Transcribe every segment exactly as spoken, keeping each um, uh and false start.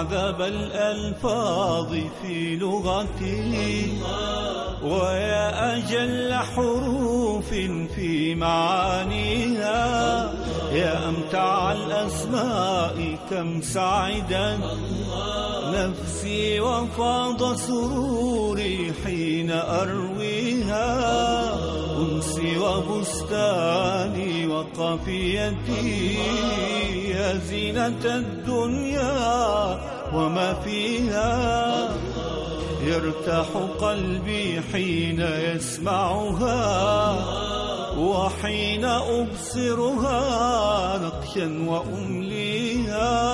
أعذب الألفاظ في لغتي، ويا أجل حروف في معانيها، يا أمتع الأسماء كم سعدت نفسي وفاض سروري حين أرويها، أنسي وبستاني وقافيتي، يا زينة الدنيا وما فيها، يرتاح قلبي حين يسمعها، وحين أبصرها نقشا وأمليها.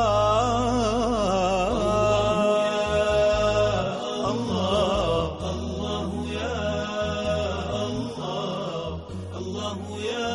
الله الله يا الله، الله يا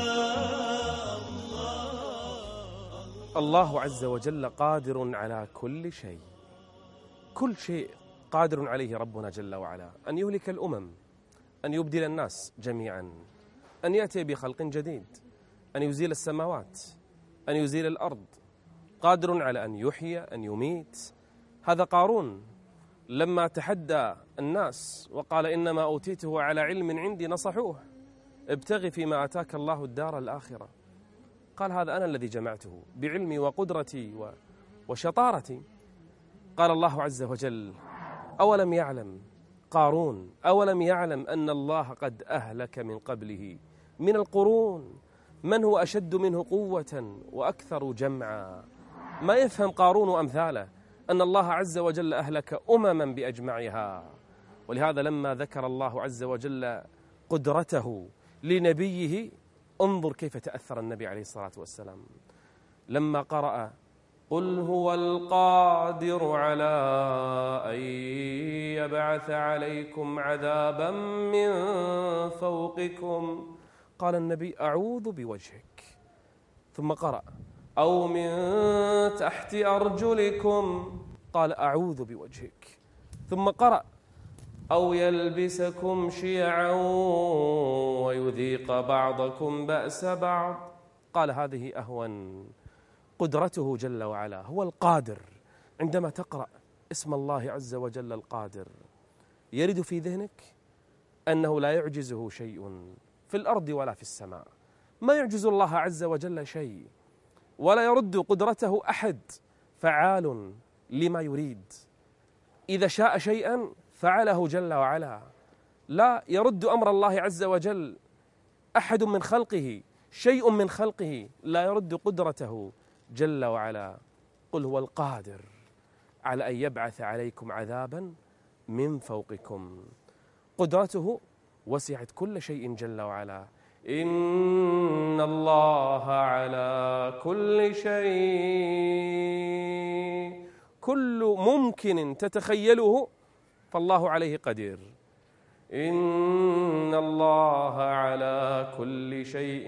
الله. الله عز وجل قادر على كل شيء، كل شيء قادر عليه ربنا جل وعلا، أن يهلك الأمم، أن يبدل الناس جميعا، أن يأتي بخلق جديد، أن يزيل السماوات، أن يزيل الأرض، قادر على أن يحيي، أن يميت. هذا قارون لما تحدى الناس وقال إنما أوتيته على علم عندي نصحوه، ابتغي فيما أتاك الله الدار الآخرة. قال هذا أنا الذي جمعته بعلمي وقدرتي وشطارتي. قال الله عز وجل أولم يعلم قارون أولم يعلم أن الله قد أهلك من قبله من القرون من هو أشد منه قوة وأكثر جمعا. ما يفهم قارون وأمثاله أن الله عز وجل أهلك أمما بأجمعها. ولهذا لما ذكر الله عز وجل قدرته لنبيه، انظر كيف تأثر النبي عليه الصلاة والسلام لما قرأ قل هو القادر على أن يبعث عليكم عذابا من فوقكم، قال النبي أعوذ بوجهك، ثم قرأ أو من تحت أرجلكم، قال أعوذ بوجهك، ثم قرأ أو يلبسكم شيعا ويذيق بعضكم بأس بعض، قال هذه أهون. قدرته جل وعلا، هو القادر. عندما تقرأ اسم الله عز وجل القادر يرد في ذهنك أنه لا يعجزه شيء في الأرض ولا في السماء، ما يعجز الله عز وجل شيء، ولا يرد قدرته أحد، فعال لما يريد. إذا شاء شيئا فعله جل وعلا، لا يرد أمر الله عز وجل أحد من خلقه، شيء من خلقه لا يرد قدرته جل وعلا. قل هو القادر على أن يبعث عليكم عذابا من فوقكم. قدرته وسعت كل شيء جل وعلا. إن الله على كل شيء، كل ممكن تتخيله فالله عليه قدير. إن الله على كل شيء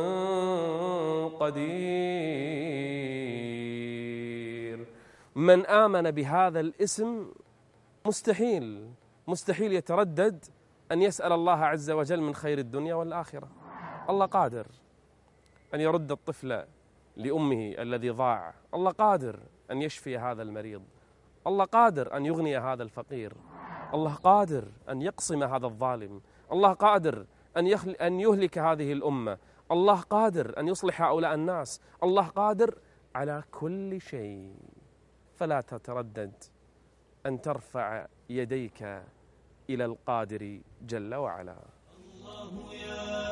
قدير. من آمن بهذا الاسم مستحيل مستحيل يتردد أن يسأل الله عز وجل من خير الدنيا والآخرة. الله قادر أن يرد الطفل لأمه الذي ضاع، الله قادر أن يشفي هذا المريض، الله قادر أن يغني هذا الفقير، الله قادر أن يقصم هذا الظالم، الله قادر أن, أن يهلك هذه الأمة، الله قادر أن يصلح هؤلاء الناس، الله قادر على كل شيء. فلا تتردد أن ترفع يديك إلى القادر جل وعلا. الله يا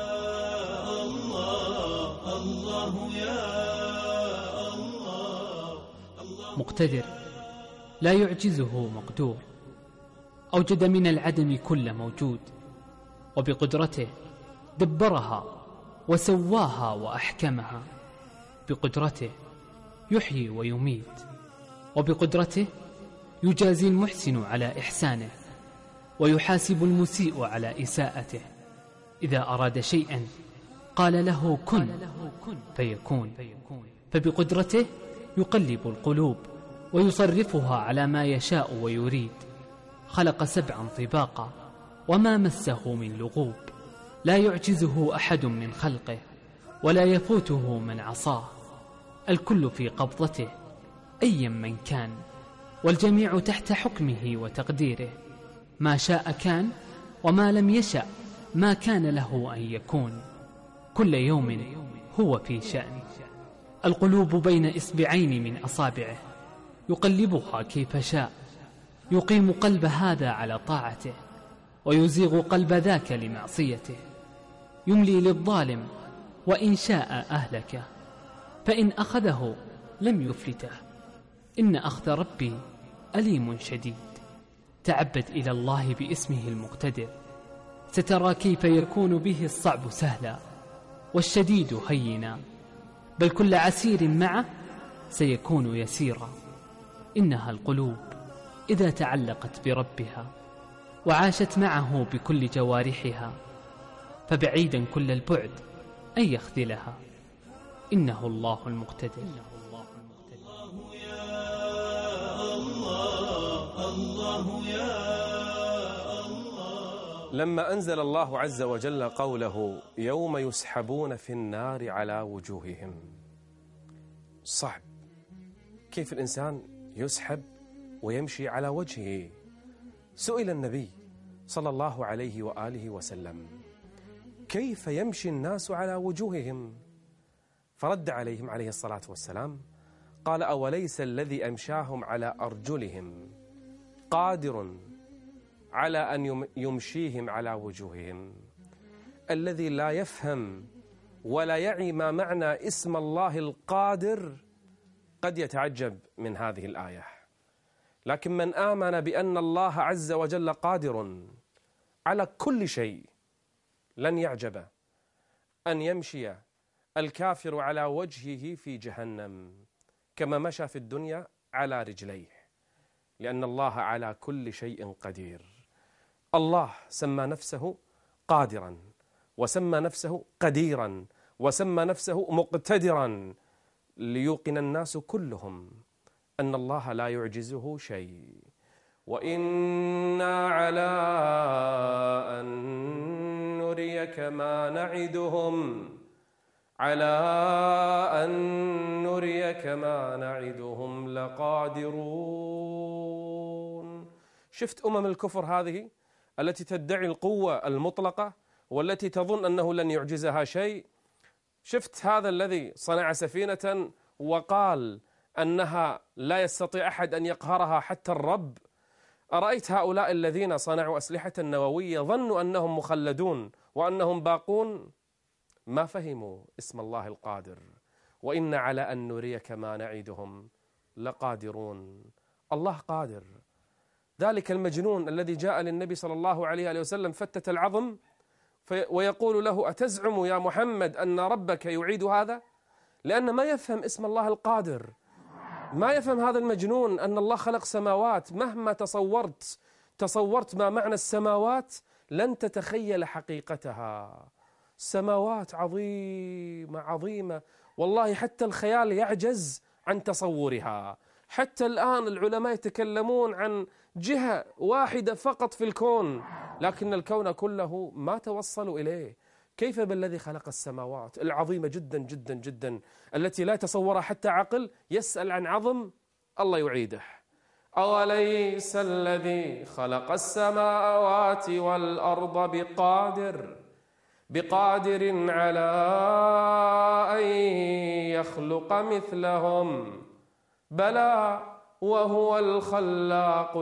الله، الله يا الله. مقتدر لا يعجزه مقدور، أوجد من العدم كل موجود، وبقدرته دبرها وسواها وأحكمها. بقدرته يحيي ويميت، وبقدرته يجازي المحسن على إحسانه ويحاسب المسيء على إساءته. إذا أراد شيئا قال له كن فيكون. فبقدرته يقلب القلوب ويصرفها على ما يشاء ويريد. خلق سبعا طباقا وما مسه من لغوب، لا يعجزه أحد من خلقه ولا يفوته من عصاه. الكل في قبضته أيا من كان، والجميع تحت حكمه وتقديره، ما شاء كان وما لم يشأ ما كان له أن يكون، كل يوم هو في شأن. القلوب بين إصبعين من أصابعه يقلبها كيف شاء، يقيم قلب هذا على طاعته ويزيغ قلب ذاك لمعصيته، يملي للظالم وإن شاء أهلكه، فإن أخذه لم يفلته، إن أخذ ربي أليم شديد. تعبد إلى الله باسمه المقتدر، سترى كيف يكون به الصعب سهلا والشديد هينا، بل كل عسير معه سيكون يسيرا. إنها القلوب إذا تعلقت بربها وعاشت معه بكل جوارحها، فبعيدا كل البعد أن يخذلها. إنه الله المقتدر. الله يا الله، الله يا الله. لما أنزل الله عز وجل قوله يوم يسحبون في النار على وجوههم، صعب كيف الإنسان يسحب ويمشي على وجهه. سئل النبي صلى الله عليه وآله وسلم كيف يمشي الناس على وجوههم؟ فرد عليهم عليه الصلاة والسلام قال أوليس الذي أمشاهم على أرجلهم قادر على أن يمشيهم على وجوههم؟ الذي لا يفهم ولا يعي ما معنى اسم الله القادر قد يتعجب من هذه الآية، لكن من آمن بأن الله عز وجل قادر على كل شيء لن يعجب أن يمشي الكافر على وجهه في جهنم كما مشى في الدنيا على رجليه، لأن الله على كل شيء قدير. الله سمى نفسه قادرا، وسمى نفسه قديرا، وسمى نفسه مقتدرا، ليوقن الناس كلهم أن الله لا يعجزه شيء. وإنا على أن نريك ما نعدهم على أن نريك ما نعدهم لقادرون. شفت أمم الكفر هذه التي تدعي القوة المطلقة والتي تظن أنه لن يعجزها شيء؟ شفت هذا الذي صنع سفينة وقال أنها لا يستطيع أحد أن يقهرها حتى الرب؟ أرأيت هؤلاء الذين صنعوا أسلحة نووية ظنوا أنهم مخلدون وأنهم باقون؟ ما فهموا اسم الله القادر. وإن على أن نريك ما نعدهم لقادرون. الله قادر. ذلك المجنون الذي جاء للنبي صلى الله عليه وسلم فتت العظم ويقول له أتزعم يا محمد أن ربك يعيد هذا؟ لأن ما يفهم اسم الله القادر، ما يفهم هذا المجنون أن الله خلق سماوات. مهما تصورت تصورت ما معنى السماوات لن تتخيل حقيقتها. سماوات عظيمة عظيمة، والله حتى الخيال يعجز عن تصورها. حتى الآن العلماء يتكلمون عن جهة واحدة فقط في الكون، لكن الكون كله ما توصلوا إليه. كيف بالذي خلق السماوات العظيمة جدا جدا جدا التي لا تصورها حتى عقل يسأل عن عظم الله يعيده. أوليس الذي خلق السماوات والأرض بقادر بقادر على أن يخلق مثلهم بلى وهو الخلاق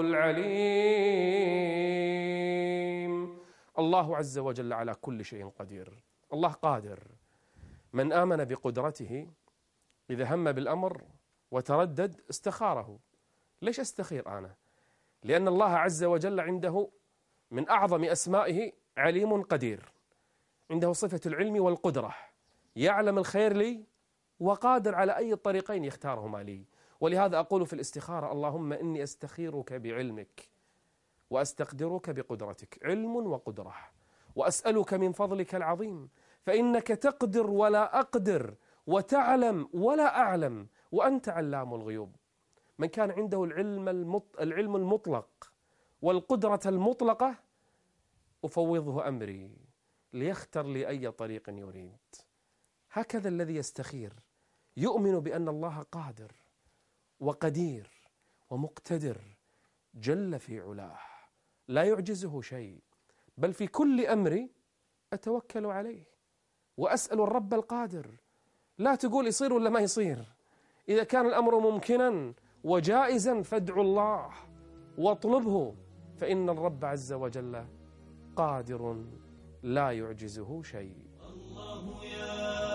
العليم. الله عز وجل على كل شيء قدير. الله قادر. من آمن بقدرته إذا هم بالأمر وتردد استخاره. ليش أستخير أنا؟ لأن الله عز وجل عنده من أعظم أسمائه عليم قدير، عنده صفة العلم والقدرة، يعلم الخير لي وقادر على أي الطريقين يختارهما لي. ولهذا أقول في الاستخارة اللهم إني أستخيرك بعلمك وأستقدرك بقدرتك، علم وقدرة، وأسألك من فضلك العظيم فإنك تقدر ولا أقدر وتعلم ولا أعلم وأنت علام الغيوب. من كان عنده العلم العلم المطلق والقدرة المطلقة أفوضه أمري ليختر لي أي طريق يريد. هكذا الذي يستخير يؤمن بأن الله قادر وقدير ومقتدر جل في علاه، لا يعجزه شيء، بل في كل أمري أتوكل عليه وأسأل الرب القادر. لا تقول يصير ولا ما يصير، إذا كان الأمر ممكنا وجائزا فادعوا الله واطلبه، فإن الرب عز وجل قادر لا يعجزه شيء. الله يا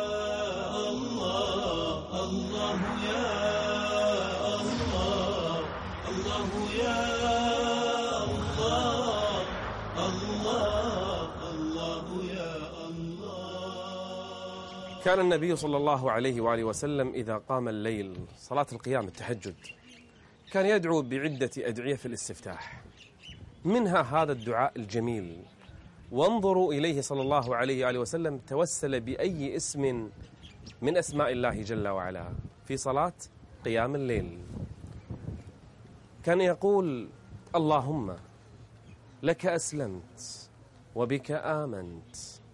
الله، الله يا الله، الله يا الله، الله الله يا الله. كان النبي صلى الله عليه وآله وسلم إذا قام الليل صلاة القيام التهجد كان يدعو بعدة أدعية في الاستفتاح، منها هذا الدعاء الجميل. وانظروا إليه صلى الله عليه وآله وسلم توسل بأي اسم من أسماء الله جل وعلا في صلاة قيام الليل. كان يقول: اللهم لك أسلمت وبك آمنت،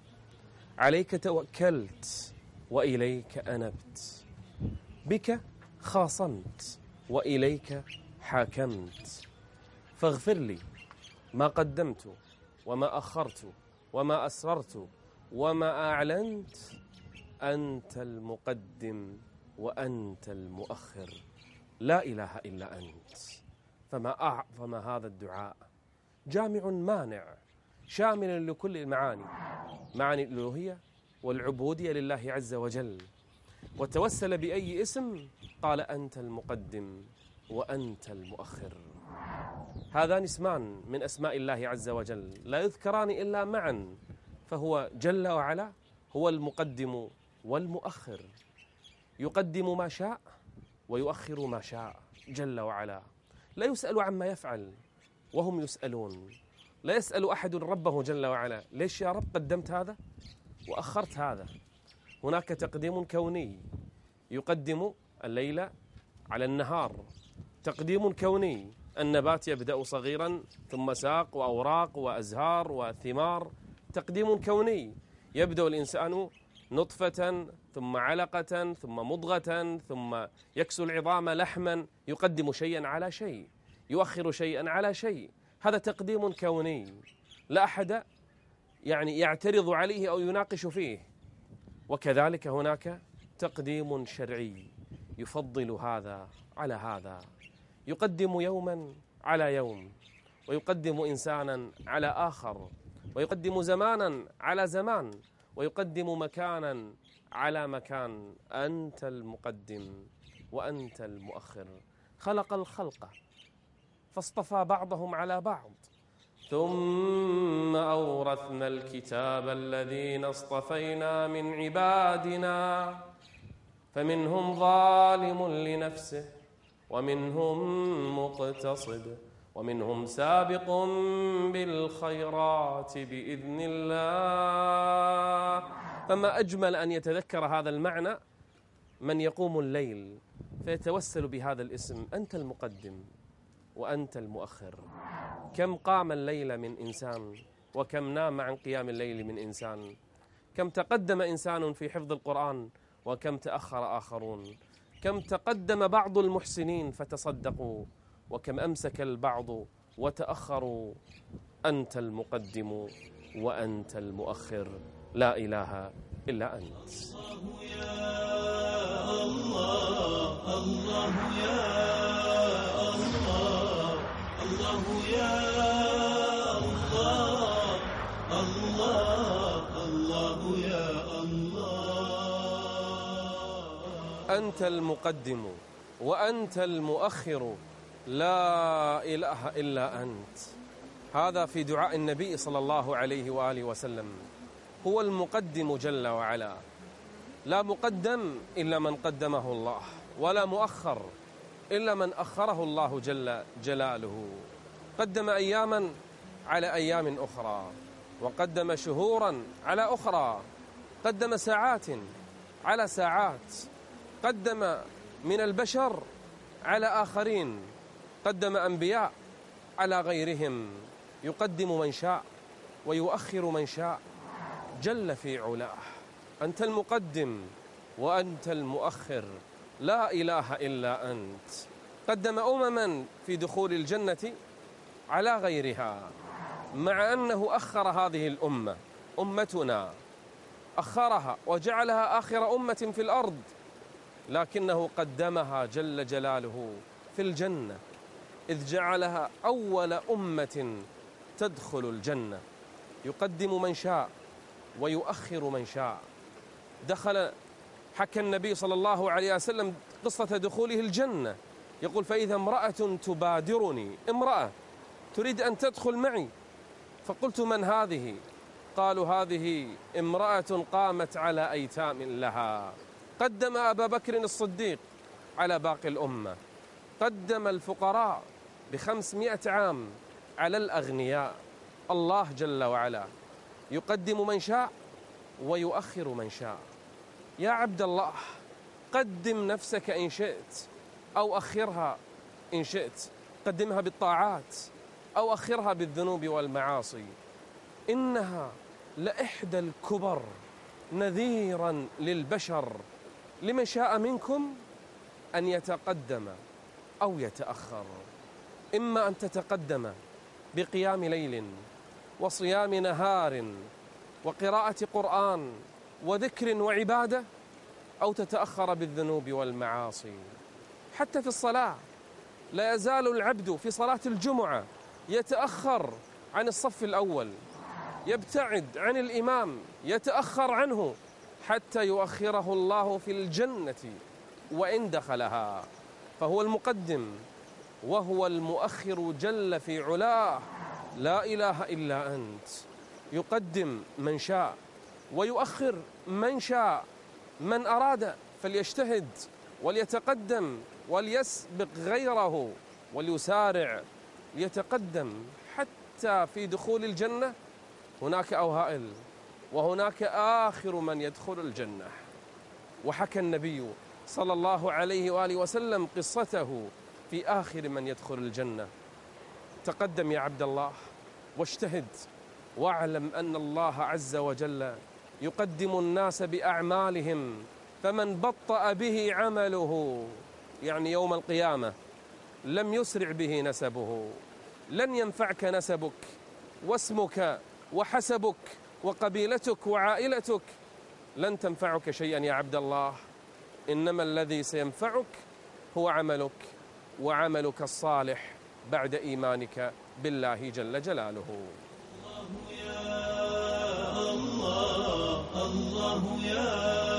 عليك توكلت وإليك أنبت، بك خاصمت وإليك حاكمت، فاغفر لي ما قدمت وما أخرت وما أسررت وما أعلنت، أنت المقدم وأنت المؤخر، لا إله إلا أنت. فما, أع... فما هذا الدعاء جامع مانع شامل لكل المعاني، معاني الألوهية والعبودية لله عز وجل. وتوسل بأي اسم قال: أنت المقدم وأنت المؤخر. هذان اسمان من أسماء الله عز وجل لا يذكران إلا معا، فهو جل وعلا هو المقدم والمؤخر، يقدم ما شاء ويؤخر ما شاء جل وعلا، لا يسأل عما يفعل وهم يسألون. لا يسأل أحد ربه جل وعلا: ليش يا رب قدمت هذا وأخرت هذا؟ هناك تقديم كوني يقدم الليل على النهار، تقديم كوني، النبات يبدأ صغيرا ثم ساق وأوراق وأزهار وثمار، تقديم كوني. يبدأ الإنسان نطفة ثم علقة ثم مضغة ثم يكسو العظام لحما، يقدم شيئا على شيء، يؤخر شيئا على شيء، هذا تقديم كوني لا أحد يعني يعترض عليه أو يناقش فيه. وكذلك هناك تقديم شرعي يفضل هذا على هذا، يقدم يوما على يوم، ويقدم إنسانا على آخر، ويقدم زمانا على زمان، ويقدم مكانا على مكان. أنت المقدم وأنت المؤخر، خلق الخلق فاصطفى بعضهم على بعض، ثم أورثنا الكتاب الذين اصطفينا من عبادنا، فمنهم ظالم لنفسه ومنهم مقتصد ومنهم سابق بالخيرات بإذن الله. فما أجمل أن يتذكر هذا المعنى من يقوم الليل فيتوسل بهذا الاسم: أنت المقدم وأنت المؤخر. كم قام الليل من إنسان وكم نام عن قيام الليل من إنسان، كم تقدم إنسان في حفظ القرآن وكم تأخر آخرون، كم تقدم بعض المحسنين فتصدقوا وكم أمسك البعض وتأخروا. أنت المقدم وأنت المؤخر، لا إله إلا أنت. الله يا الله، الله يا الله، الله يا الله، الله الله يا الله. أنت المقدم وأنت المؤخر، لا إله إلا أنت. هذا في دعاء النبي صلى الله عليه وآله وسلم. هو المقدم جل وعلا، لا مقدم إلا من قدمه الله، ولا مؤخر إلا من أخره الله جل جلاله. قدم أياما على أيام أخرى، وقدم شهورا على أخرى، قدم ساعات على ساعات، قدم من البشر على آخرين، قدم أنبياء على غيرهم، يقدم من شاء ويؤخر من شاء جل في علاه. أنت المقدم وأنت المؤخر، لا إله إلا أنت. قدم أمما في دخول الجنة على غيرها، مع أنه أخر هذه الأمة، أمتنا أخرها وجعلها آخر أمة في الأرض، لكنه قدمها جل جلاله في الجنة، إذ جعلها أول أمة تدخل الجنة. يقدم من شاء ويؤخر من شاء. دخل حكى النبي صلى الله عليه وسلم قصة دخوله الجنة، يقول: فإذا امرأة تبادرني، امرأة تريد أن تدخل معي، فقلت: من هذه؟ قالوا: هذه امرأة قامت على أيتام لها. قدم أبا بكر الصديق على باقي الأمة، قدم الفقراء بخمسمائة عام على الأغنياء. الله جل وعلا يقدم من شاء ويؤخر من شاء. يا عبد الله، قدم نفسك إن شئت، أو أخرها إن شئت، قدمها بالطاعات أو أخرها بالذنوب والمعاصي. إنها لإحدى الكبر نذيرا للبشر، لمن شاء منكم أن يتقدم أو يتأخر. إما أن تتقدم بقيام ليل وصيام نهار وقراءة قرآن وذكر وعبادة، أو تتأخر بالذنوب والمعاصي. حتى في الصلاة لا يزال العبد في صلاة الجمعة يتأخر عن الصف الأول، يبتعد عن الإمام، يتأخر عنه حتى يؤخره الله في الجنة وإن دخلها. فهو المقدم وهو المؤخر جل في علاه، لا إله إلا أنت. يقدم من شاء ويؤخر من شاء. من أراد فليجتهد وليتقدم وليسبق غيره وليسارع ليتقدم، حتى في دخول الجنة هناك أوائل وهناك آخر من يدخل الجنة. وحكى النبي صلى الله عليه وآله وسلم قصته في آخر من يدخل الجنة. تقدم يا عبد الله واجتهد، واعلم أن الله عز وجل يقدم الناس بأعمالهم، فمن بطأ به عمله، يعني يوم القيامة، لم يسرع به نسبه. لن ينفعك نسبك واسمك وحسبك وقبيلتك وعائلتك، لن تنفعك شيئا يا عبد الله. إنما الذي سينفعك هو عملك، وعملك الصالح بعد إيمانك بالله جل جلاله. الله يا الله، الله يا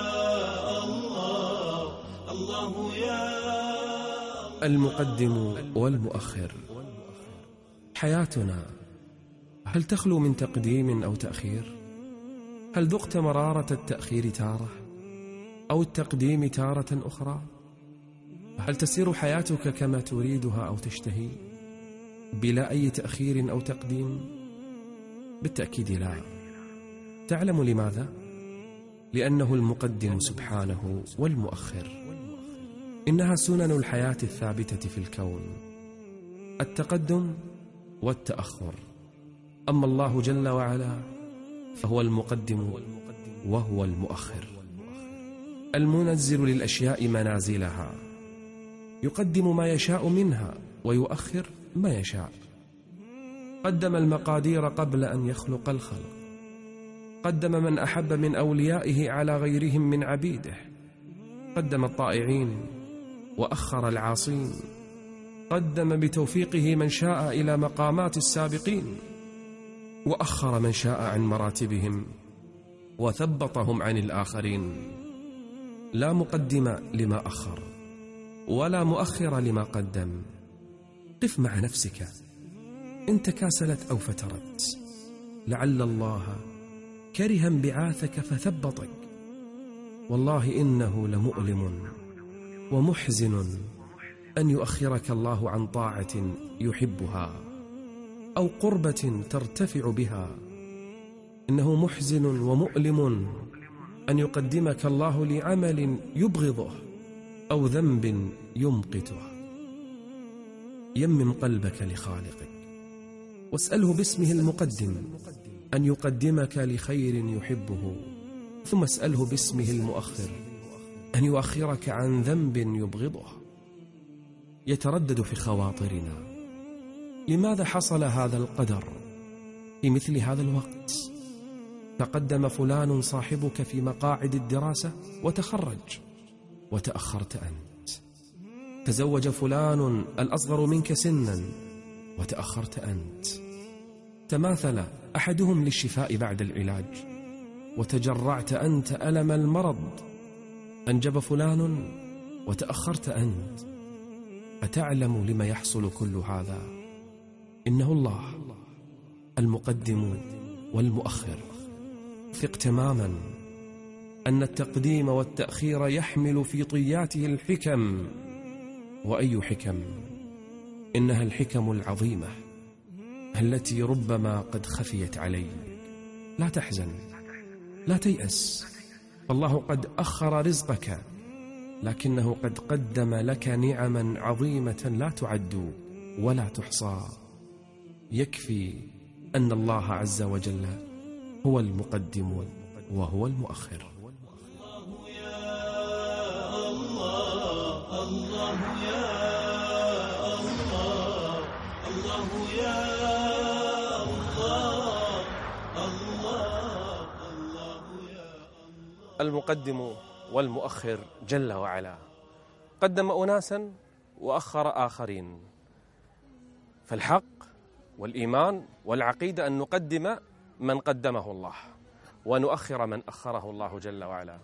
الله، الله يا المقدم والمؤخر. حياتنا هل تخلو من تقديم أو تأخير؟ هل ذقت مرارة التأخير تارة أو التقديم تارة أخرى؟ هل تسير حياتك كما تريدها أو تشتهي بلا أي تأخير أو تقديم؟ بالتأكيد لا. تعلم لماذا؟ لأنه المقدم سبحانه والمؤخر. إنها سنن الحياة الثابتة في الكون، التقدم والتأخر. أما الله جل وعلا فهو المقدم وهو المؤخر، المنزل للأشياء منازلها، يقدم ما يشاء منها ويؤخر ما يشاء. قدم المقادير قبل أن يخلق الخلق، قدم من أحب من أوليائه على غيرهم من عبيده، قدم الطائعين وأخر العاصين، قدم بتوفيقه من شاء إلى مقامات السابقين، وأخر من شاء عن مراتبهم وثبطهم عن الآخرين. لا مقدم لما أخر ولا مؤخر لما قدم. قف مع نفسك إن تكاسلت أو فترت، لعل الله كره انبعاثك فثبطك. والله إنه لمؤلم ومحزن أن يؤخرك الله عن طاعة يحبها أو قربة ترتفع بها. إنه محزن ومؤلم أن يقدمك الله لعمل يبغضه أو ذنب يمقته. يمم قلبك لخالقك واسأله باسمه المقدم أن يقدمك لخير يحبه، ثم اسأله باسمه المؤخر أن يؤخرك عن ذنب يبغضه. يتردد في خواطرنا: لماذا حصل هذا القدر في مثل هذا الوقت؟ تقدم فلان صاحبك في مقاعد الدراسة وتخرج، وتأخرت أنت. تزوج فلان الأصغر منك سنا، وتأخرت أنت. تماثل أحدهم للشفاء بعد العلاج، وتجرعت أنت ألم المرض. أنجب فلان، وتأخرت أنت. أتعلم لما يحصل كل هذا؟ إنه الله المقدم والمؤخر. ثق تماما أن التقديم والتأخير يحمل في طياته الحكم. وأي حكم؟ إنها الحكم العظيمة التي ربما قد خفيت عليك. لا تحزن، لا تيأس، فالله قد أخر رزقك، لكنه قد قدم لك نعما عظيمة لا تعد ولا تحصى. يكفي أن الله عز وجل هو المقدم وهو المؤخر. الله يا الله، الله يا الله، الله يا الله، الله، الله يا الله. المقدم والمؤخر جل وعلا قدم أناسا وأخر آخرين. فالحق والإيمان والعقيدة أن نقدم من قدمه الله ونؤخر من أخره الله جل وعلا.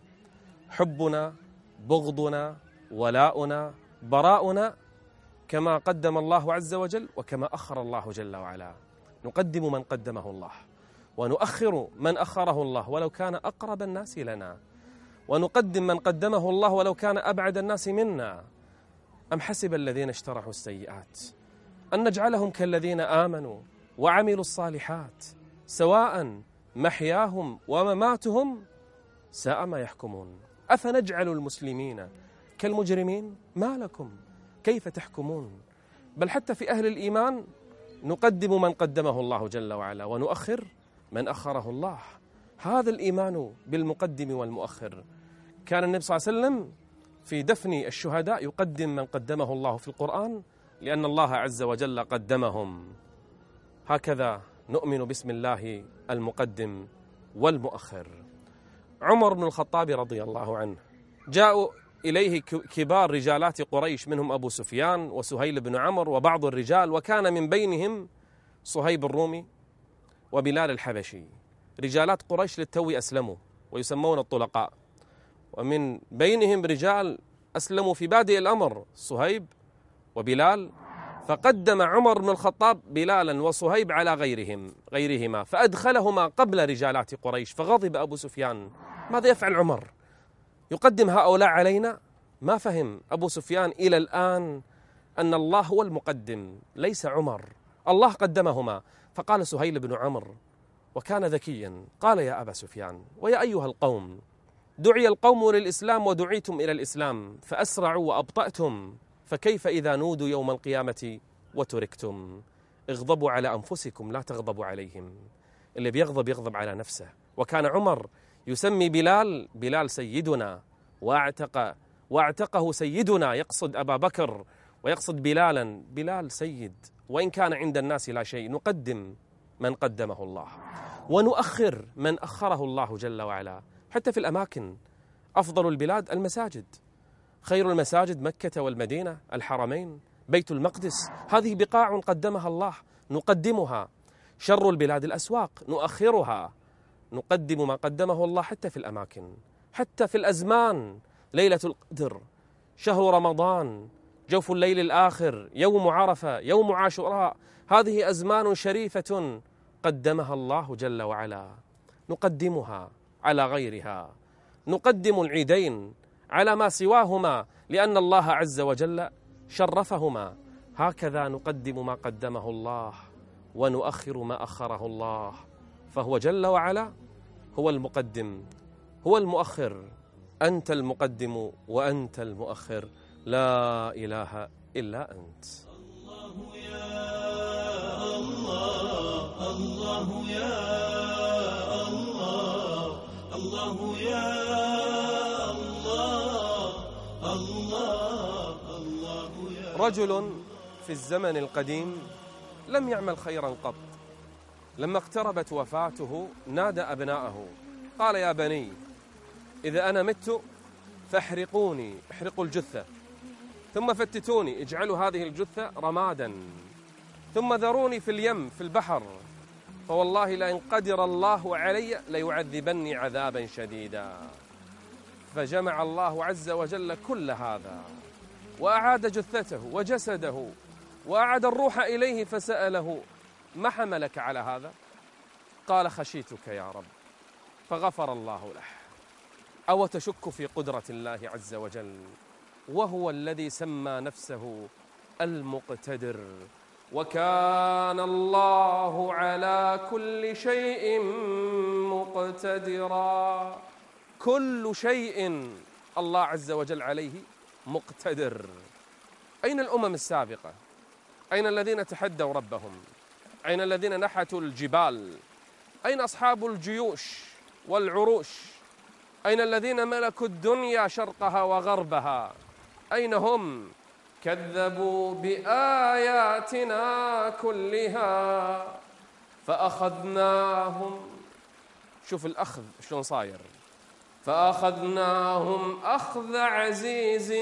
حبنا، بغضنا، ولاؤنا، براؤنا كما قدم الله عز وجل وكما أخر الله جل وعلا. نقدم من قدمه الله ونؤخر من أخره الله ولو كان أقرب الناس لنا، ونقدم من قدمه الله ولو كان أبعد الناس منا. أم حسب الذين اشترحوا السيئات أن نجعلهم كالذين آمنوا وعملوا الصالحات سواء محياهم ومماتهم ساء ما يحكمون. أفنجعل المسلمين كالمجرمين؟ ما لكم كيف تحكمون؟ بل حتى في أهل الإيمان نقدم من قدمه الله جل وعلا ونؤخر من أخره الله. هذا الإيمان بالمقدم والمؤخر. كان النبي صلى الله عليه وسلم في دفن الشهداء يقدم من قدمه الله في القرآن لأن الله عز وجل قدمهم. هكذا نؤمن باسم الله المقدم والمؤخر. عمر بن الخطاب رضي الله عنه جاءوا إليه كبار رجالات قريش، منهم أبو سفيان وسهيل بن عمرو وبعض الرجال، وكان من بينهم صهيب الرومي وبلال الحبشي، رجالات قريش للتو أسلموا ويسمون الطلقاء، ومن بينهم رجال أسلموا في بادئ الأمر صهيب وبلال، فقدم عمر بن الخطاب بلالا وصهيب على غيرهم غيرهما فأدخلهما قبل رجالات قريش. فغضب أبو سفيان: ماذا يفعل عمر؟ يقدم هؤلاء علينا؟ ما فهم أبو سفيان إلى الآن أن الله هو المقدم ليس عمر، الله قدمهما. فقال سهيل بن عمرو وكان ذكيا، قال: يا أبا سفيان ويا أيها القوم، دعي القوم للإسلام ودعيتم إلى الإسلام فأسرعوا وأبطأتم، فكيف إذا نودوا يوم القيامة وتركتم؟ اغضبوا على أنفسكم لا تغضبوا عليهم. اللي بيغضب يغضب على نفسه. وكان عمر يسمي بلال بلال سيدنا، واعتق واعتقه سيدنا، يقصد أبا بكر ويقصد بلالا. بلال سيد وإن كان عند الناس لا شيء. نقدم من قدمه الله ونؤخر من أخره الله جل وعلا. حتى في الأماكن أفضل البلاد المساجد، خير المساجد مكة والمدينة، الحرمين، بيت المقدس، هذه بقاع قدمها الله نقدمها. شر البلاد الأسواق نؤخرها. نقدم ما قدمه الله حتى في الأماكن، حتى في الأزمان. ليلة القدر، شهر رمضان، جوف الليل الآخر، يوم عرفة، يوم عاشوراء، هذه أزمان شريفة قدمها الله جل وعلا، نقدمها على غيرها. نقدم العيدين على ما سواهما لأن الله عز وجل شرفهما. هكذا نقدم ما قدمه الله ونؤخر ما أخره الله، فهو جل وعلا هو المقدم هو المؤخر. أنت المقدم وأنت المؤخر، لا إله إلا أنت. الله يا الله، الله يا الله، الله يا الله، الله، الله يا رجل في الزمن القديم لم يعمل خيرا قط، لما اقتربت وفاته نادى أبناءه قال: يا بني، إذا أنا مت فاحرقوني، احرقوا الجثة، ثم فتتوني، اجعلوا هذه الجثة رمادا، ثم ذروني في اليم في البحر، فوالله لئن قدر الله علي ليعذبني عذابا شديدا. فجمع الله عز وجل كل هذا وأعاد جثته وجسده وأعاد الروح إليه، فسأله: ما حملك على هذا؟ قال: خشيتك يا رب، فغفر الله له. أو تشك في قدرة الله عز وجل، وهو الذي سمى نفسه المقتدر، وكان الله على كل شيء مقتدرا. كل شيء الله عز وجل عليه مقتدر. أين الأمم السابقة؟ أين الذين تحدوا ربهم؟ أين الذين نحتوا الجبال؟ أين أصحاب الجيوش والعروش؟ أين الذين ملكوا الدنيا شرقها وغربها؟ أين هم؟ كذبوا بآياتنا كلها فأخذناهم. شوف الأخذ شلون صاير، فأخذناهم أخذ عزيز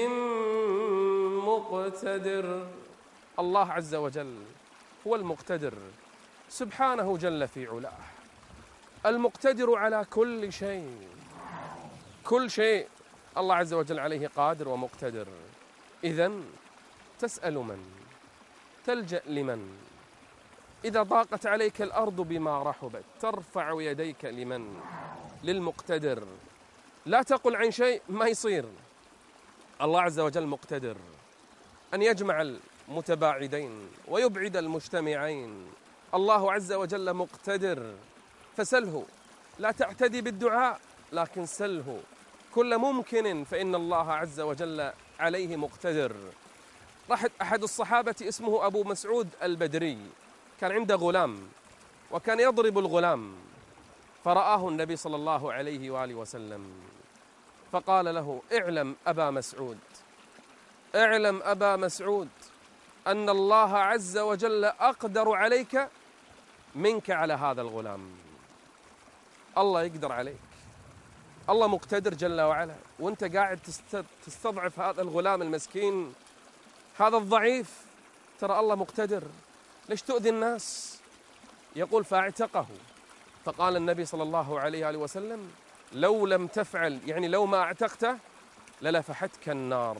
مقتدر. الله عز وجل هو المقتدر سبحانه جل في علاه، المقتدر على كل شيء. كل شيء الله عز وجل عليه قادر ومقتدر. إذن تسأل من؟ تلجأ لمن؟ إذا ضاقت عليك الأرض بما رحبت ترفع يديك لمن؟ للمقتدر. لا تقل عن شيء ما يصير. الله عز وجل مقتدر أن يجمع المتباعدين ويبعد المجتمعين. الله عز وجل مقتدر، فسله، لا تعتدي بالدعاء لكن سله كل ممكن، فإن الله عز وجل عليه مقتدر. راح أحد الصحابة اسمه أبو مسعود البدري، كان عنده غلام وكان يضرب الغلام، فرآه النبي صلى الله عليه وآله وسلم فقال له: اعلم أبا مسعود، اعلم أبا مسعود أن الله عز وجل أقدر عليك منك على هذا الغلام. الله يقدر عليك، الله مقتدر جل وعلا، وانت قاعد تستضعف هذا الغلام المسكين، هذا الضعيف، ترى الله مقتدر، ليش تؤذي الناس؟ يقول: فاعتقه. فقال النبي صلى الله عليه وآله وسلم: لو لم تفعل، يعني لو ما اعتقته للفحتك النار.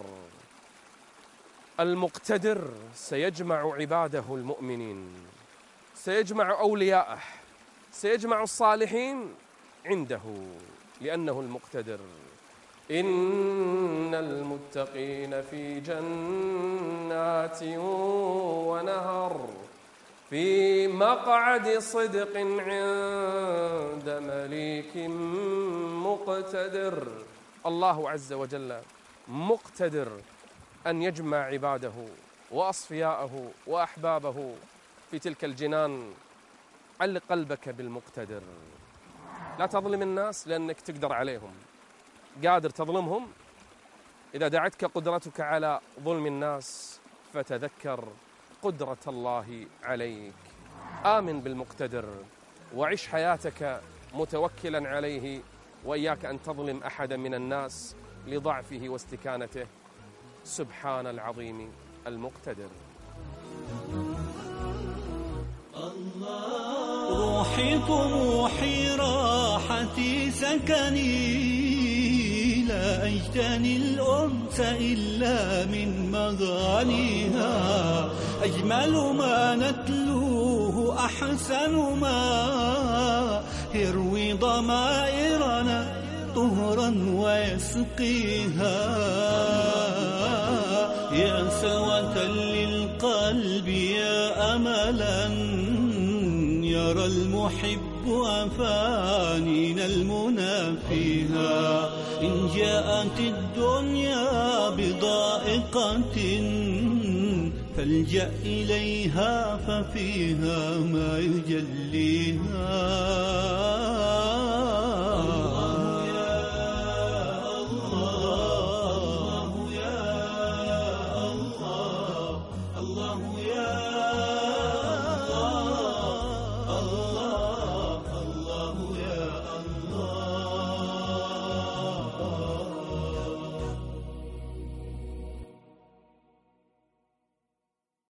المقتدر سيجمع عباده المؤمنين، سيجمع أولياءه، سيجمع الصالحين عنده، لأنه المقتدر. إن المتقين في جنات ونهر في مقعد صدق عند مليك مقتدر. الله عز وجل مقتدر أن يجمع عباده وأصفياءه وأحبابه في تلك الجنان. علق قلبك بالمقتدر، لا تظلم الناس لأنك تقدر عليهم، قادر تظلمهم. إذا دعتك قدرتك على ظلم الناس فتذكر قدرة الله عليك. آمن بالمقتدر وعش حياتك متوكلا عليه، وإياك أن تظلم أحدا من الناس لضعفه واستكانته. سبحان العظيم المقتدر. روحي طموحي راحتي سكني، لا أجتني الأنس إلا من مغانيها. أجمل ما نتلوه أحسن ما يروي ضمائرنا طهرا ويسقيها. يا سوة للقلب يا أملا يرى المحب أفانينا المنى فيها. إن جاءت الدنيا بضائقة فالجأ إليها ففيها ما يجليها.